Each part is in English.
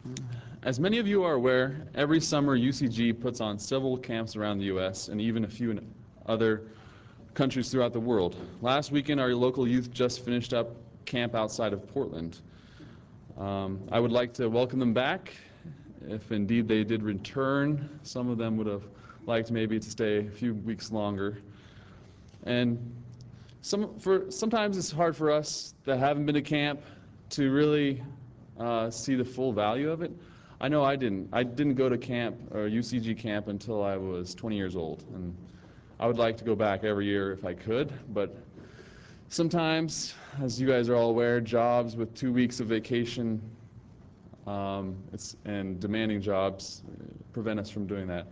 As many of you are aware, every summer UCG puts on several camps around the U.S. and even a few in other countries throughout the world. Last weekend, our local youth just finished up camp outside of Portland. I would like to welcome them back, if indeed they did return. Some of them would have liked maybe to stay a few weeks longer. And sometimes it's hard for us that haven't been to camp to really see the full value of it. I know I didn't. I didn't go to camp or UCG camp until I was 20 years old, and I would like to go back every year if I could, but sometimes, as you guys are all aware, jobs with 2 weeks of vacation and demanding jobs prevent us from doing that.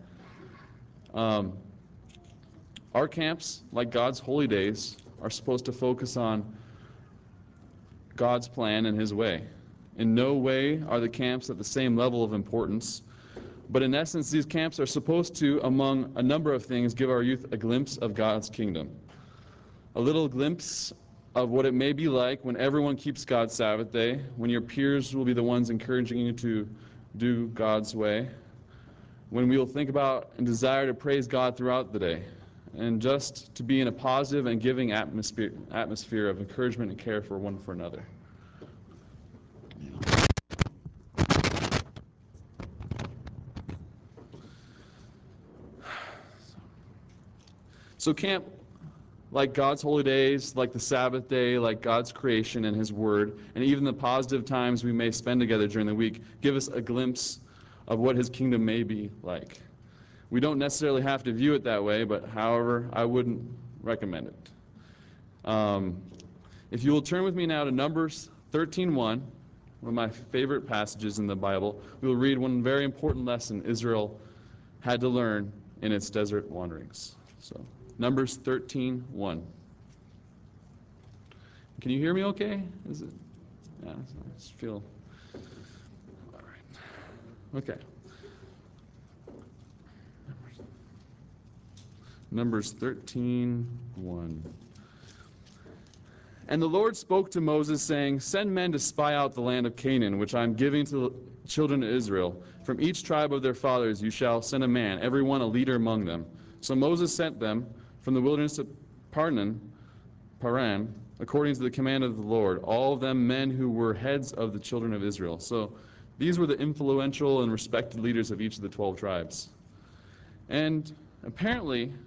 Our camps, like God's holy days, are supposed to focus on God's plan and His way. In no way are the camps at the same level of importance, but in essence, these camps are supposed to, among a number of things, give our youth a glimpse of God's kingdom. A little glimpse of what it may be like when everyone keeps God's Sabbath day, when your peers will be the ones encouraging you to do God's way, when we will think about and desire to praise God throughout the day, and just to be in a positive and giving atmosphere of encouragement and care for one for another. So camp, like God's holy days, like the Sabbath day, like God's creation and His Word, and even the positive times we may spend together during the week, give us a glimpse of what His kingdom may be like. We don't necessarily have to view it that way, but however, I wouldn't recommend it. If you will turn with me now to Numbers 13:1, one of my favorite passages in the Bible, we will read one very important lesson Israel had to learn in its desert wanderings. So, Numbers 13:1. Can you hear me okay? Is it? Yeah, I just feel. All right. Okay. Numbers 13:1. And the Lord spoke to Moses, saying, Send men to spy out the land of Canaan, which I am giving to the children of Israel. From each tribe of their fathers you shall send a man, every one a leader among them. So Moses sent them from the wilderness of Paran, according to the command of the Lord, all of them men who were heads of the children of Israel. So these were the influential and respected leaders of each of the 12 tribes. And apparently,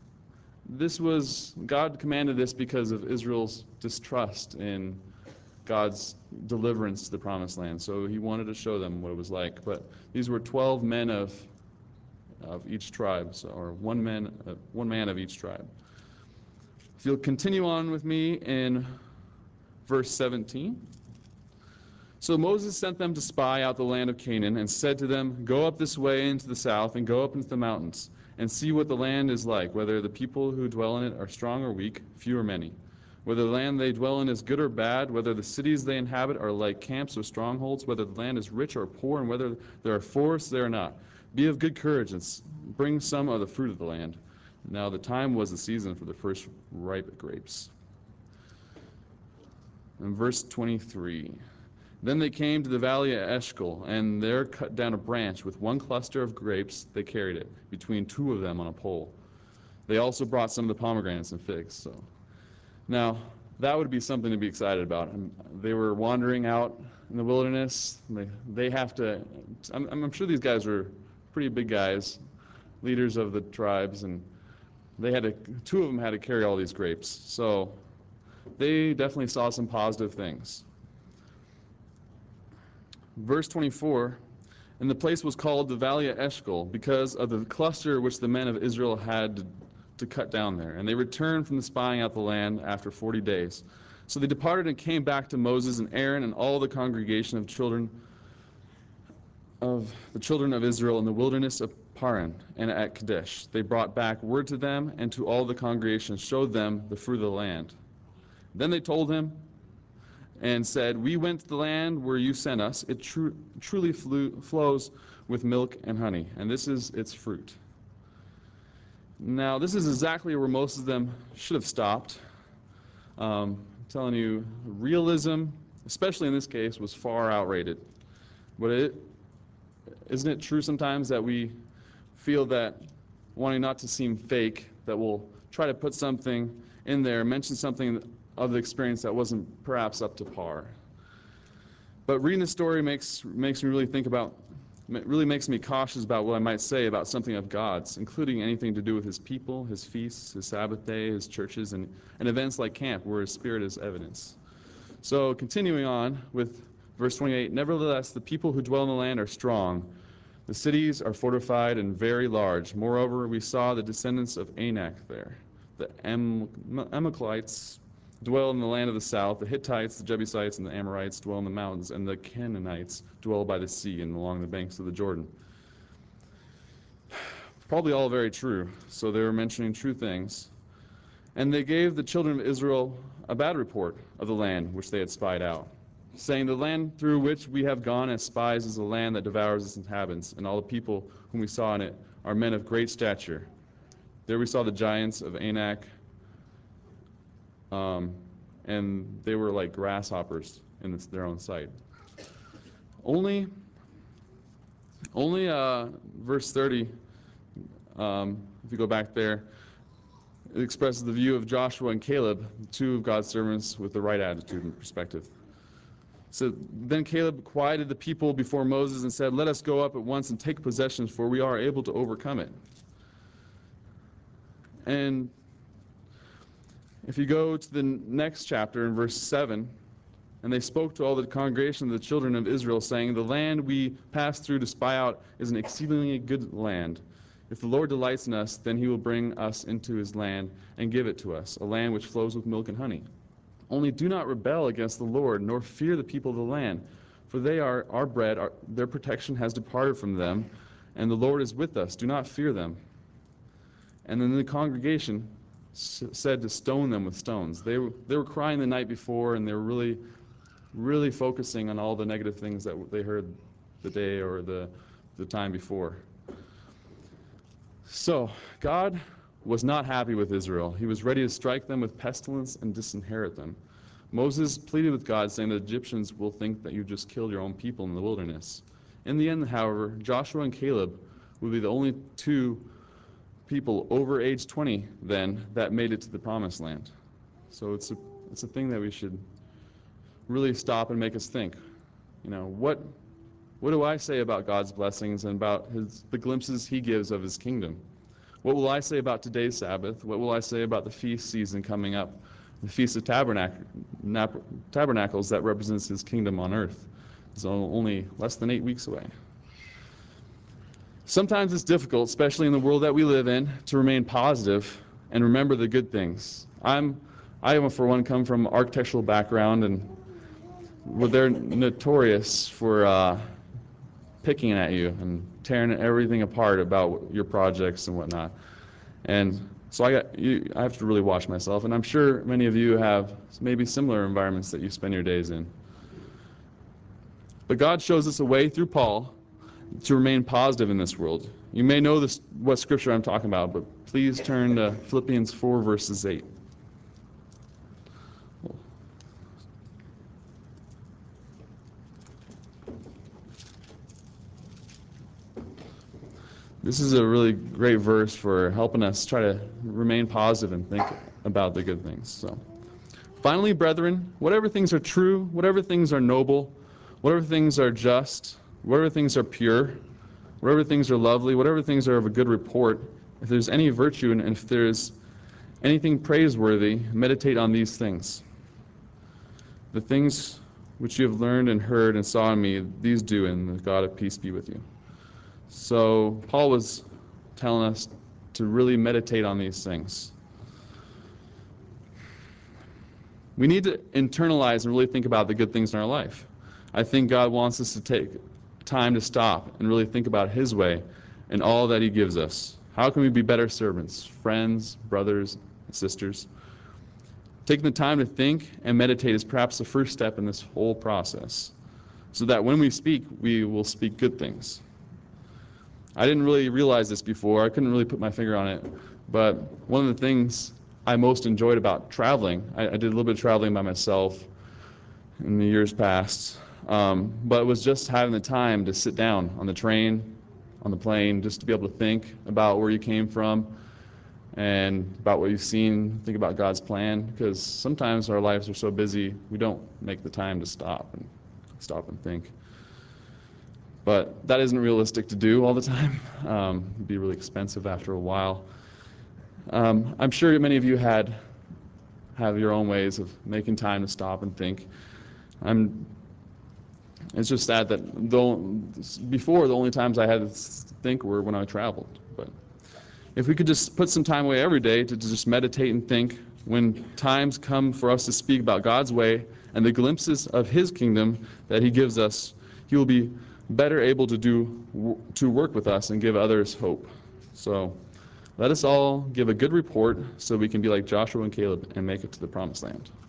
God commanded this because of Israel's distrust in God's deliverance to the promised land. So He wanted to show them what it was like. But these were 12 men of each tribe, or one man of each tribe. If you'll continue on with me in verse 17. So Moses sent them to spy out the land of Canaan, and said to them, Go up this way into the south, and go up into the mountains, and see what the land is like, whether the people who dwell in it are strong or weak, few or many, whether the land they dwell in is good or bad, whether the cities they inhabit are like camps or strongholds, whether the land is rich or poor, and whether there are forests there or not. Be of good courage, and bring some of the fruit of the land. Now the time was the season for the first ripe grapes. In verse 23. Then they came to the valley of Eshcol, and there cut down a branch with one cluster of grapes. They carried it, between two of them on a pole. They also brought some of the pomegranates and figs. So now, that would be something to be excited about. And they were wandering out in the wilderness. They have to, I'm sure these guys were pretty big guys, leaders of the tribes, and two of them had to carry all these grapes. So they definitely saw some positive things. Verse 24, and the place was called the Valley of Eshcol because of the cluster which the men of Israel had to cut down there. And they returned from the spying out the land after 40 days. So they departed and came back to Moses and Aaron and all the congregation of the children of Israel in the wilderness of Paran and at Kadesh. They brought back word to them and to all the congregation, showed them the fruit of the land. Then they told him and said, We went to the land where you sent us. It truly flows with milk and honey, and this is its fruit. Now, this is exactly where most of them should have stopped. I'm telling you, realism, especially in this case, was far outrated. But isn't it true sometimes that we feel that, wanting not to seem fake, that we'll try to put something in there, mention something of the experience that wasn't perhaps up to par? But reading the story makes me really think about, really makes me cautious about what I might say about something of God's, including anything to do with his people, his feasts, his Sabbath day, his churches, and events like camp where his spirit is evidence. So continuing on with verse 28, nevertheless, the people who dwell in the land are strong. The cities are fortified and very large. Moreover, we saw the descendants of Anak there. The Amalekites dwell in the land of the south. The Hittites, the Jebusites, and the Amorites dwell in the mountains, and the Canaanites dwell by the sea and along the banks of the Jordan. Probably all very true. So they were mentioning true things. And they gave the children of Israel a bad report of the land which they had spied out, saying, the land through which we have gone as spies is a land that devours its inhabitants, and all the people whom we saw in it are men of great stature. There we saw the giants of Anak, and they were like grasshoppers in their own sight. Only verse 30, if you go back there, it expresses the view of Joshua and Caleb, two of God's servants with the right attitude and perspective. So then Caleb quieted the people before Moses and said, let us go up at once and take possession, for we are able to overcome it. And if you go to the next chapter in verse 7, and they spoke to all the congregation of the children of Israel, saying, the land we passed through to spy out is an exceedingly good land. If the Lord delights in us, then he will bring us into his land and give it to us, a land which flows with milk and honey. Only do not rebel against the Lord, nor fear the people of the land, for they are our bread, their protection has departed from them, and the Lord is with us. Do not fear them. And then the congregation said to stone them with stones. They were crying the night before, and they were really focusing on all the negative things that they heard the day or the time before. So God was not happy with Israel. He was ready to strike them with pestilence and disinherit them. Moses pleaded with God, saying the Egyptians will think that you just killed your own people in the wilderness. In the end, however, Joshua and Caleb would be the only two people over age 20 then that made it to the promised land. So it's a thing that we should really stop and make us think. You know, what do I say about God's blessings and about the glimpses he gives of his kingdom? What will I say about today's Sabbath? What will I say about the feast season coming up? The Feast of Tabernacles that represents his kingdom on earth is only less than 8 weeks away. Sometimes it's difficult, especially in the world that we live in, to remain positive and remember the good things. I, for one, come from an architectural background, and they're notorious for picking at you and tearing everything apart about your projects and whatnot. And so I have to really watch myself, and I'm sure many of you have maybe similar environments that you spend your days in. But God shows us a way through Paul to remain positive in this world. You may know what scripture I'm talking about, but please turn to Philippians 4, verses 8. This is a really great verse for helping us try to remain positive and think about the good things. So, finally, brethren, whatever things are true, whatever things are noble, whatever things are just, whatever things are pure, whatever things are lovely, whatever things are of a good report, if there's any virtue and if there's anything praiseworthy, meditate on these things. The things which you have learned and heard and saw in me, these do, and the God of peace be with you. So Paul was telling us to really meditate on these things. We need to internalize and really think about the good things in our life. I think God wants us to take time to stop and really think about his way and all that he gives us. How can we be better servants, friends, brothers, sisters? Taking the time to think and meditate is perhaps the first step in this whole process, so that when we speak, we will speak good things. I didn't really realize this before. I couldn't really put my finger on it. But one of the things I most enjoyed about traveling, I did a little bit of traveling by myself in the years past, But it was just having the time to sit down on the train, on the plane, just to be able to think about where you came from and about what you've seen, think about God's plan, because sometimes our lives are so busy we don't make the time to stop and think. But that isn't realistic to do all the time. It'd be really expensive after a while. I'm sure many of you have your own ways of making time to stop and think. It's just sad that before the only times I had to think were when I traveled. But if we could just put some time away every day to just meditate and think, when times come for us to speak about God's way and the glimpses of His kingdom that He gives us, He will be better able to work with us and give others hope. So let us all give a good report so we can be like Joshua and Caleb and make it to the promised land.